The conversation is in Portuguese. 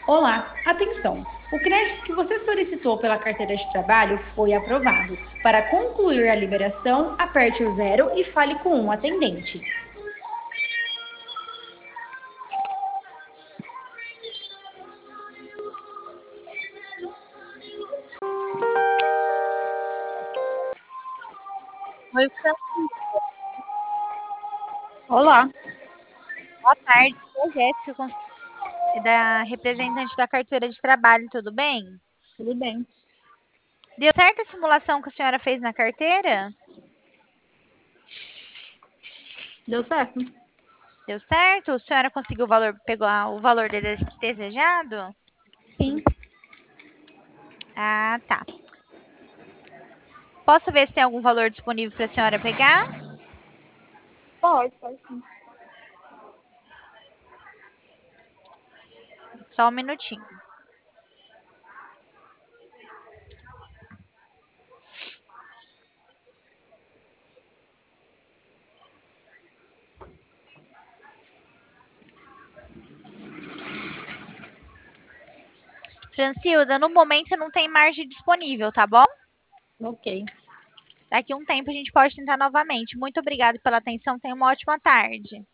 Olá, atenção! O crédito que você solicitou pela carteira de trabalho foi aprovado. Para concluir a liberação, aperte o zero e fale com um atendente. Oi, Olá, boa tarde. Sou a Jéssica, da representante da carteira de trabalho, tudo bem? tudo bem? Deu certo a simulação que a senhora fez na carteira? Deu certo? Deu certo? A senhora conseguiu o valor, pegou o valor desejado? Sim, Ah, tá. Posso ver se tem algum valor disponível para a senhora pegar? pode sim. Só um minutinho. Francilda, no momento não tem margem disponível, tá bom? Ok, Daqui a um tempo a gente pode tentar novamente. Muito obrigada pela atenção. Tenha uma ótima tarde.